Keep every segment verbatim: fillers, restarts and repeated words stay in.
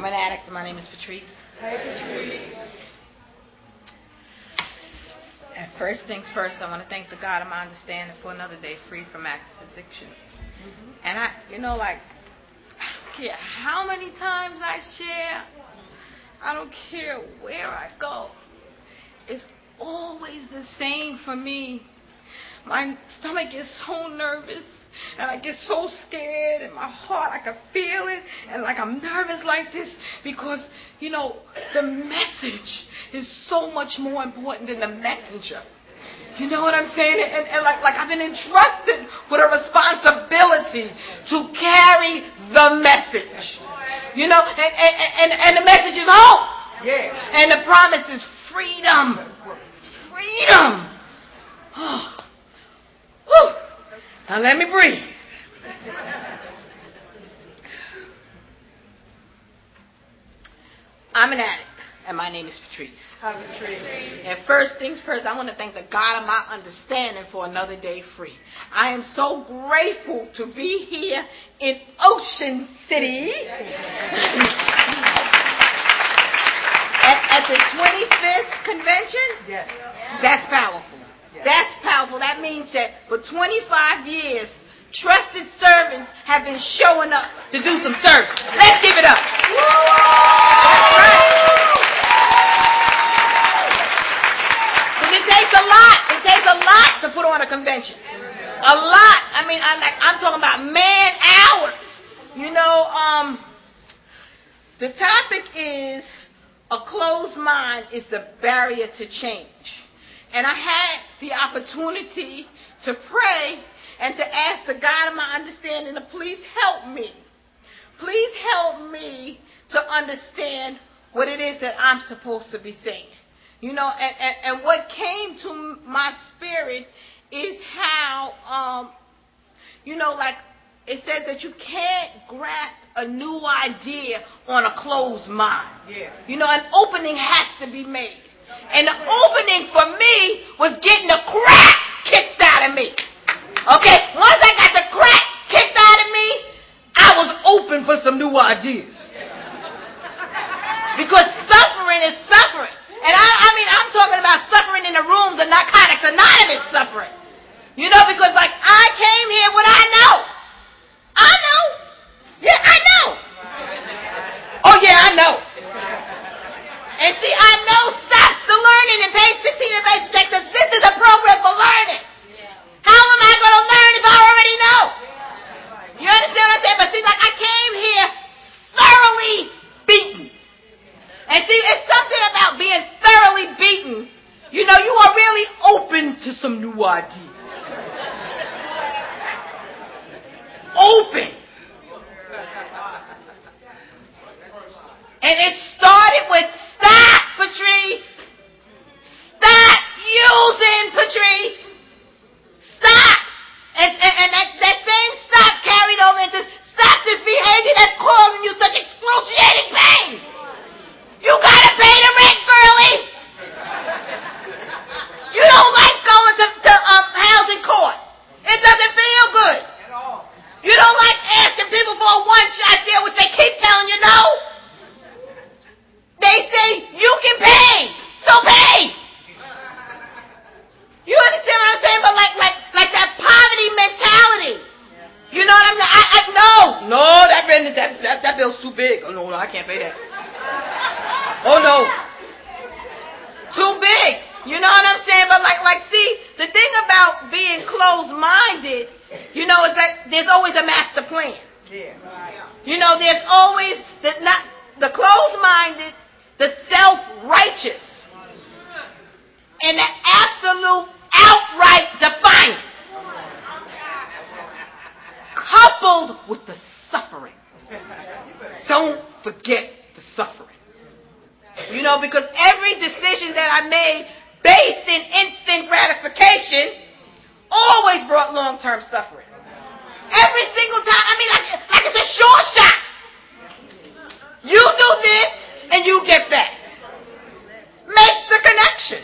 an addict. My name is Patrice. Hi, Patrice. And first things first, I want to thank the God of my understanding for another day free from active addiction. Mm-hmm. And I, you know, like, I don't care how many times I share, I don't care where I go, it's always the same for me. My stomach gets so nervous, and I get so scared, and my heart, I can feel it, and like I'm nervous like this because, you know, the message is so much more important than the messenger. You know what I'm saying? And, and like, like I've been entrusted with a responsibility to carry the message. You know, and, and, and, and the message is hope. Yeah. And the promise is freedom. Freedom. Oh. Whew. Now let me breathe. I'm an addict, and my name is Patrice. Hi, Patrice. And first things first, I want to thank the God of my understanding for another day free. I am so grateful to be here in Ocean City at, at the twenty-fifth convention. Yes. That's powerful. That's powerful. That means that for twenty-five years, trusted servants have been showing up to do some service. Let's give it up. That's right. Because it takes a lot. It takes a lot to put on a convention. A lot. I mean, I, like, I'm talking about man hours. You know, um, the topic is a closed mind is the barrier to change. And I had the opportunity to pray and to ask the God of my understanding to please help me. Please help me to understand what it is that I'm supposed to be saying. You know, and, and, and what came to my spirit is how, um, you know, like it says that you can't grasp a new idea on a closed mind. Yeah. You know, an opening has to be made. And the opening for me was getting the crap kicked out of me. Okay? Once I got the crap kicked out of me, I was open for some new ideas. Because suffering is suffering. And I, I mean, I'm talking about suffering in the rooms of Narcotics Anonymous suffering. You know, because like I came here with I know. I know. Yeah, I know. Oh, yeah, I know. And see, I know stops the learning in page sixteen of page six. This is a program for learning. How am I going to learn if I already know? You understand what I'm saying? But see, like I came here thoroughly beaten. And see, it's something about being thoroughly beaten. You know, you are really open to some new ideas. Open. And it started with stop, Patrice. Stop using, Patrice. Stop. And, and, and that, that same stop carried over into stop this behavior that's causing you such excruciating pain. You gotta pay the rent, girlie. You don't like going to, to um, housing court. It doesn't feel good. You don't like asking people for a one-shot deal, which they keep telling you no. They say you can pay, so pay. You understand what I'm saying? But like, like, like that poverty mentality. You know what I'm saying? I, I no, no, that rent, that, that that bill's too big. Oh no, no, I can't pay that. Oh no, too big. You know what I'm saying? But like, like, see, the thing about being closed-minded, you know, is that there's always a master plan. Yeah. You know, there's always the not the closed-minded, the self-righteous, and the absolute outright defiant, coupled with the suffering. Don't forget the suffering. You know, because every decision that I made based in instant gratification always brought long-term suffering. Every single time. I mean, like, like it's a sure shot. You do this and you get that. Make the connection.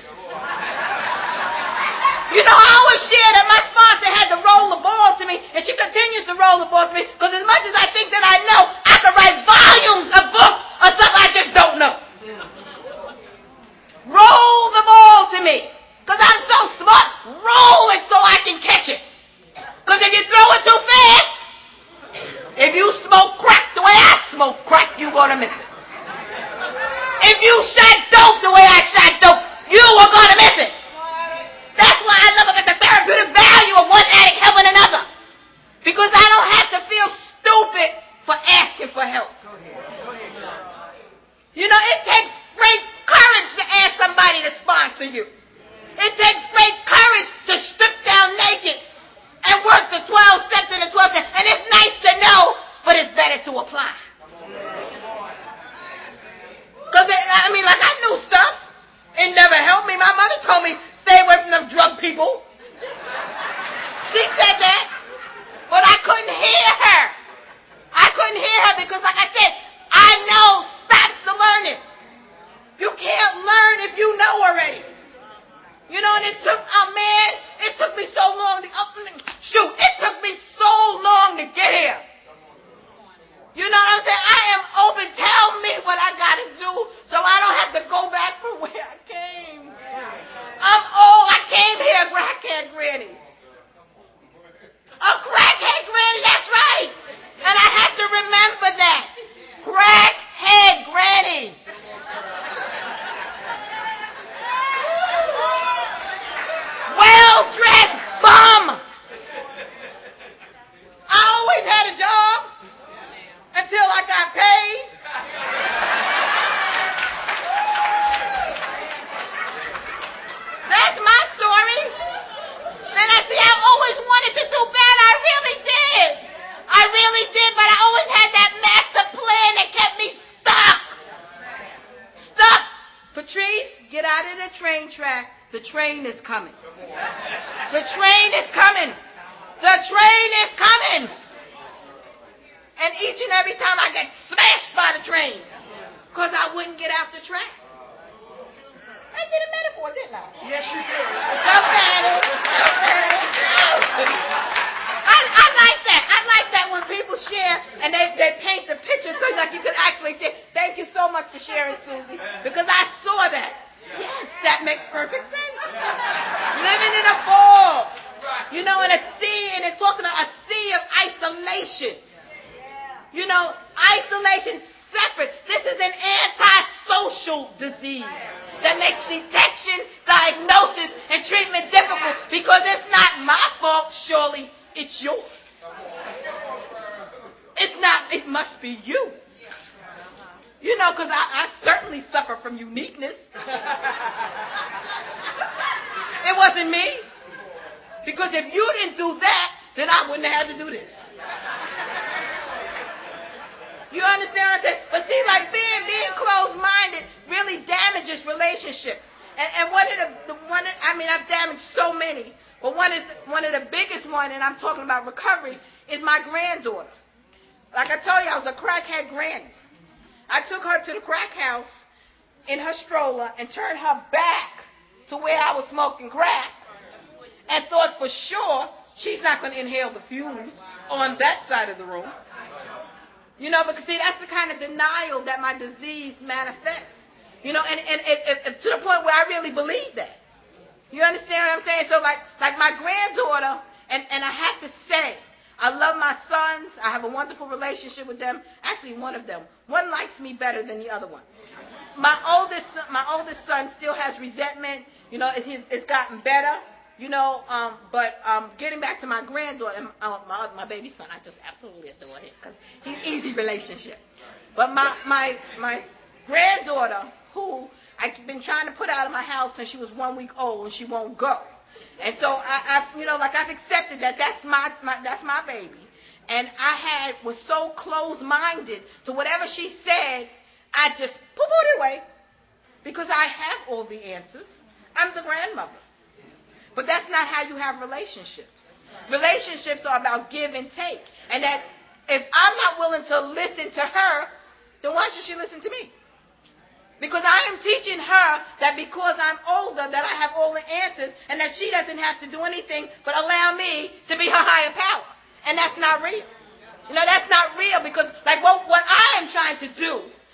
You know, I always share that my sponsor had to roll the ball to me, and she continues to roll the ball to me, because as much as I think that I know, I could write volumes of books or stuff I just don't know. Roll the ball to me. Because I'm so smart, roll it so I can catch it. Because if you throw it too fast, if you smoke crack the way I smoke crack, you're going to miss it. If you shot dope the way I shot dope, you are going to miss it. That's why I love about the therapeutic value of one addict helping another. Because I don't have to feel stupid for asking for help. You know, it takes great courage to ask somebody to sponsor you. It takes great courage to strip down naked and work the twelve steps and the twelve steps. And it's nice to know, but it's better to apply. Because, I mean, like I knew stuff. It never helped me. My mother told me, stay away from them drug people. She said that. But I couldn't hear her. I couldn't hear her because, like I said, I know stops the learning. You can't learn if you know already. You know, and it took, oh man, it took me so long to, oh, shoot, it took me so long to get here. You know what I'm saying? I am open. Tell me what I got to do so I don't have to go back from where I came. I'm old. I came here a crackhead granny. A crackhead granny, that's right. And I have to remember that. Crackhead granny. Well-dressed bum. I always had a job until I got paid. That's my story. And I see I always wanted to do bad. I really did. I really did, but I always had that master plan that kept me stuck. Stuck. Patrice, get out of the train track. The train is coming. The train is coming. The train is coming. And each and every time I get smashed by the train because I wouldn't get out the track. I did a metaphor, didn't I? Yes, you did. Don't matter. Don't matter. I, I like that. I like that when people share and they, they paint the picture so like you could actually say, thank you so much for sharing, Susie, because I saw that. Yes, that makes perfect sense. Living in a fog. You know, in a sea, and it talks about a sea of isolation. You know, isolation, separate. This is an antisocial disease that makes detection, diagnosis, and treatment difficult because it's not my fault, surely, it's yours. It's not, it must be you. You know, because I, I certainly suffer from uniqueness. It wasn't me. Because if you didn't do that, then I wouldn't have had to do this. You understand what I'm saying? But see, like being being closed-minded really damages relationships. And, and one of the, the one, of, I mean, I've damaged so many, but one is one of the biggest one, and I'm talking about recovery, is my granddaughter. Like I told you, I was a crackhead granny. I took her to the crack house in her stroller and turned her back to where I was smoking crack, and thought for sure she's not going to inhale the fumes on that side of the room. You know, because see, that's the kind of denial that my disease manifests. You know, and, and, and, and, and to the point where I really believe that. You understand what I'm saying? So like, like my granddaughter, and, and I have to say, I love my sons. I have a wonderful relationship with them. Actually, one of them. One likes me better than the other one. My oldest, my oldest son still has resentment. You know, it, it's gotten better. You know, um, but um, getting back to my granddaughter, uh, my, my baby son, I just absolutely adore him because he's easy relationship. But my, my, my granddaughter, who I've been trying to put out of my house since she was one week old, and she won't go. And so I, I you know, like I've accepted that that's my, my that's my baby. And I had was so closed-minded to whatever she said, I just poo-pooed it away because I have all the answers. I'm the grandmother. But that's not how you have relationships. Relationships are about give and take. And that if I'm not willing to listen to her, then why should she listen to me? Because I am teaching her that because I'm older, that I have all the answers, and that she doesn't have to do anything but allow me to be her higher power. And that's not real. You know, that's not real because, like, what, what I am trying to do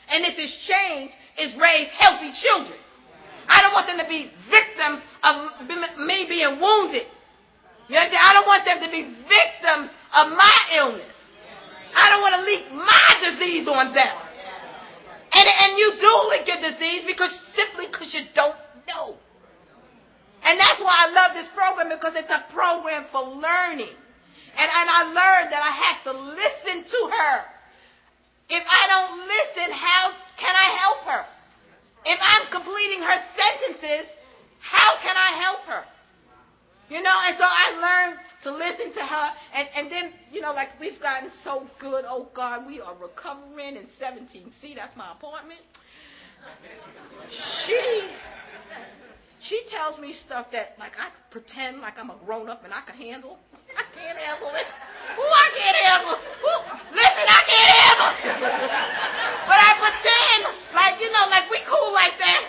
And this exchange is raise healthy children. I don't want them to be victims of me being wounded. You understand? I don't want them to be victims of my illness. I don't want to leak my disease on them. And, and you do leak your disease because simply because you don't know. And that's why I love this program, because it's a program for learning. And, and I learned that I have to listen to her. If I don't listen, how can I help her? If I'm completing her sentences, how can I help her? You know, and so I learned to listen to her. And, and then, you know, like we've gotten so good. Oh, God, we are recovering in seventeen C. That's my apartment. She... She tells me stuff that, like, I pretend like I'm a grown-up and I can handle. I can't handle it. Ooh, I can't handle it. Ooh, listen, I can't handle it. But I pretend like, you know, like we cool like that.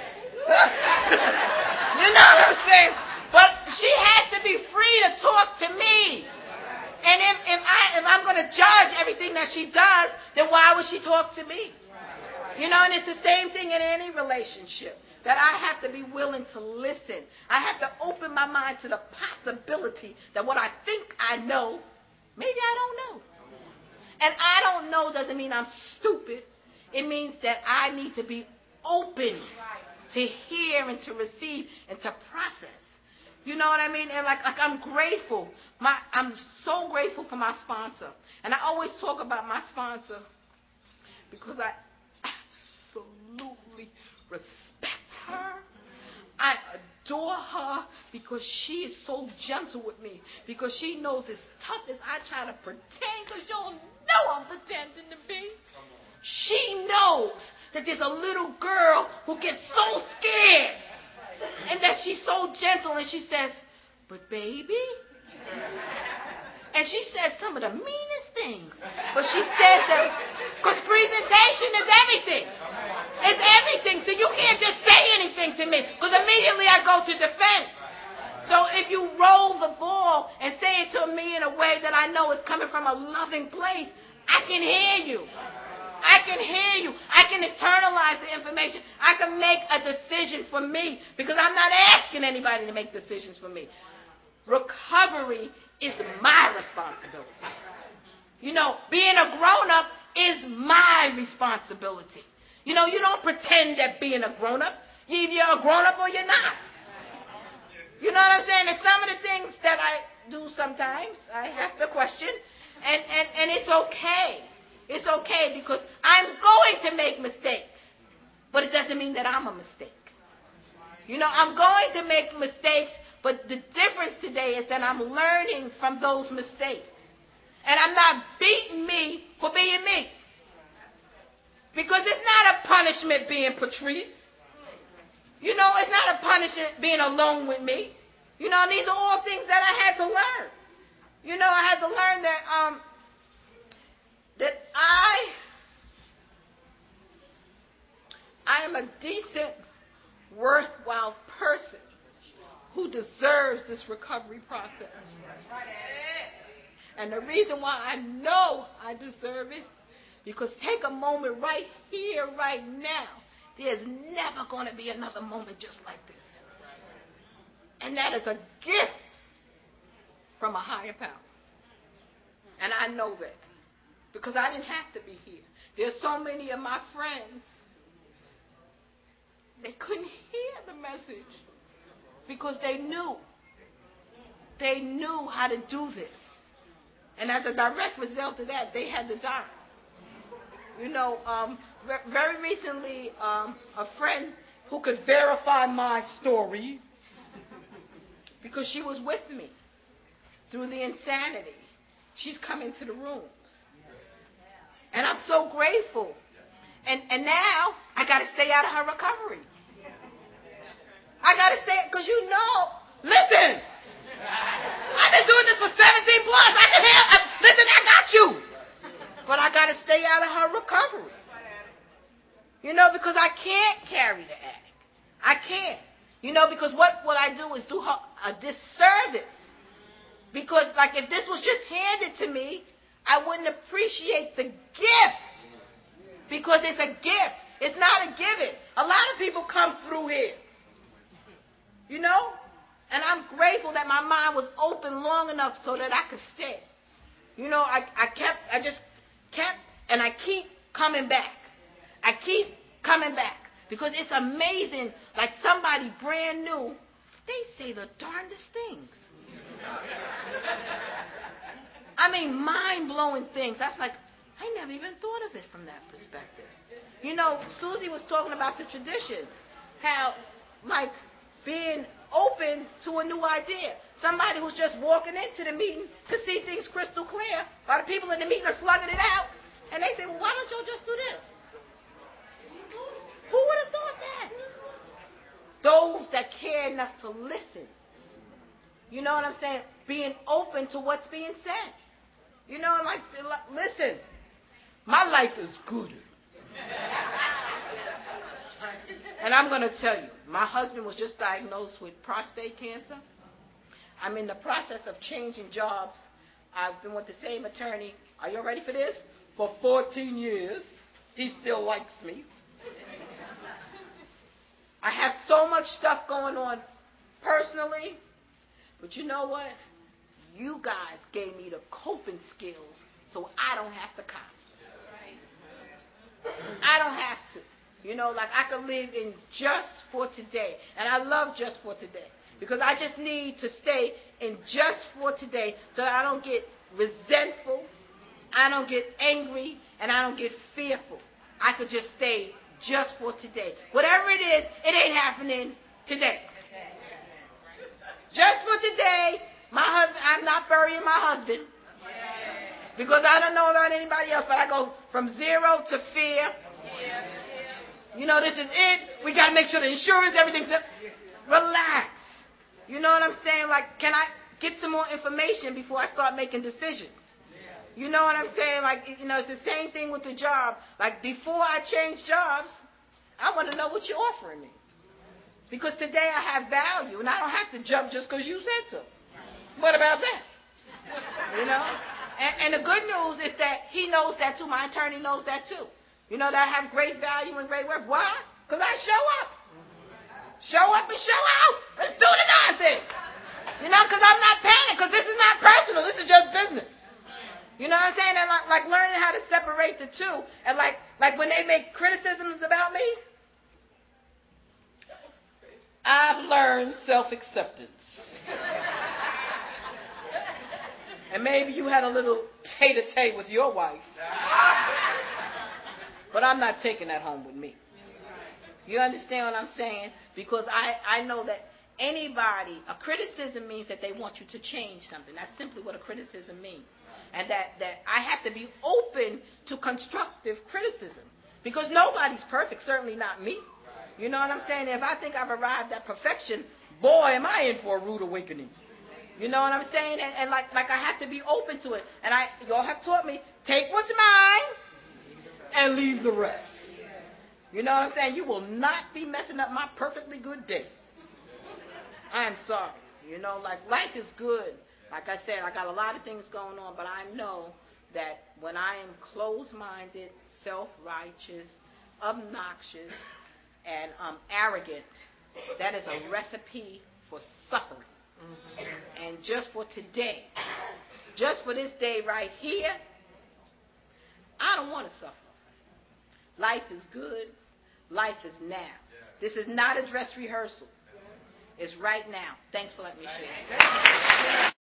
You know what I'm saying? But she has to be free to talk to me. And if, if, I, if I'm going to judge everything that she does, then why would she talk to me? You know, and it's the same thing in any relationship. That I have to be willing to listen. I have to open my mind to the possibility that what I think I know, maybe I don't know. And I don't know doesn't mean I'm stupid. It means that I need to be open to hear and to receive and to process. You know what I mean? And like, like I'm grateful. My, I'm so grateful for my sponsor. And I always talk about my sponsor because I absolutely respect her. I adore her because she is so gentle with me. Because she knows as tough as I try to pretend, because y'all know I'm pretending to be. She knows that there's a little girl who gets so scared. And that she's so gentle, and she says, but baby. And she says some of the meanest things. But she says that, because presentation is everything. It's everything. So you can't just say anything to me, because immediately I go to defense. So if you roll the ball and say it to me in a way that I know is coming from a loving place, I can hear you. I can hear you. I can internalize the information. I can make a decision for me, because I'm not asking anybody to make decisions for me. Recovery is my responsibility. You know, being a grown-up is my responsibility. You know, you don't pretend that being a grown-up. Either you're a grown-up or you're not. You know what I'm saying? And some of the things that I do sometimes, I have to question. And, and, and it's okay. It's okay, because I'm going to make mistakes. But it doesn't mean that I'm a mistake. You know, I'm going to make mistakes, but the difference today is that I'm learning from those mistakes. And I'm not beating me for being me. Because it's not a punishment being Patrice. You know, it's not a punishment being alone with me. You know, these are all things that I had to learn. You know, I had to learn that um, that I I am a decent, worthwhile person who deserves this recovery process. And the reason why I know I deserve it, because take a moment right here, right now. There's never going to be another moment just like this. And that is a gift from a higher power. And I know that, because I didn't have to be here. There's so many of my friends, they couldn't hear the message because they knew. They knew how to do this. And as a direct result of that, they had to die. You know, um, re- very recently, um, a friend who could verify my story, because she was with me through the insanity, she's come into the rooms. And I'm so grateful. And, and now, I got to stay out of her recovery. I got to stay, because you know, listen, I've been doing this for seventeen plus. I can have, I, listen, I got you. But I got to stay out of her recovery. You know, because I can't carry the addict. I can't. You know, because what, what I do is do her a disservice. Because, like, if this was just handed to me, I wouldn't appreciate the gift Because it's a gift. It's not a given. A lot of people come through here. You know? And I'm grateful that my mind was open long enough so that I could stay. You know, I, I kept, I just kept, and I keep coming back. I keep coming back. Because it's amazing, like somebody brand new, they say the darndest things. I mean, mind-blowing things. That's like, I never even thought of it from that perspective. You know, Susie was talking about the traditions. How, like, being open to a new idea. Somebody who's just walking into the meeting could see things crystal clear, while the people in the meeting are slugging it out. And they say, well, why don't y'all just do this? Who would have thought that? Those that care enough to listen. You know what I'm saying? Being open to what's being said. You know, like, listen, my life is good. And I'm going to tell you, my husband was just diagnosed with prostate cancer. I'm in the process of changing jobs. I've been with the same attorney. Are you ready for this? For fourteen years. He still likes me. I have so much stuff going on personally. But you know what? You guys gave me the coping skills so I don't have to cop. I don't have to. You know, like I can live in just for today. And I love just for today. Because I just need to stay in just for today so I don't get resentful, I don't get angry, and I don't get fearful. I could just stay just for today. Whatever it is, it ain't happening today. Just for today, my husband, I'm not burying my husband. Because I don't know about anybody else, but I go from zero to fear. You know, this is it. We got to make sure the insurance, everything's up. Relax. You know what I'm saying? Like, can I get some more information before I start making decisions? You know what I'm saying? Like, you know, it's the same thing with the job. Like, before I change jobs, I want to know what you're offering me. Because today I have value, and I don't have to jump just because you said so. What about that? You know? And, and the good news is that he knows that too. My attorney knows that too. You know that I have great value and great worth. Why? Because I show up. Show up and show out. Let's do the darn thing. You know, because I'm not panicked, because this is not personal. This is just business. You know what I'm saying? And like, like learning how to separate the two. And like, like when they make criticisms about me, I've learned self-acceptance. And maybe you had a little tete-a-tete with your wife. But I'm not taking that home with me. You understand what I'm saying? Because I, I know that anybody, a criticism means that they want you to change something. That's simply what a criticism means. And that, that I have to be open to constructive criticism. Because nobody's perfect, certainly not me. You know what I'm saying? If I think I've arrived at perfection, boy, am I in for a rude awakening. You know what I'm saying? And, and like, like I have to be open to it. And I, y'all have taught me, take what's mine and leave the rest. You know what I'm saying? You will not be messing up my perfectly good day. I am sorry. You know, like life is good. Like I said, I got a lot of things going on, but I know that when I am closed-minded, self-righteous, obnoxious, and um, arrogant, that is a recipe for suffering. Mm-hmm. And just for today, just for this day right here, I don't want to suffer. Life is good. Life is now. This is not a dress rehearsal. It's right now. Thanks for letting me share.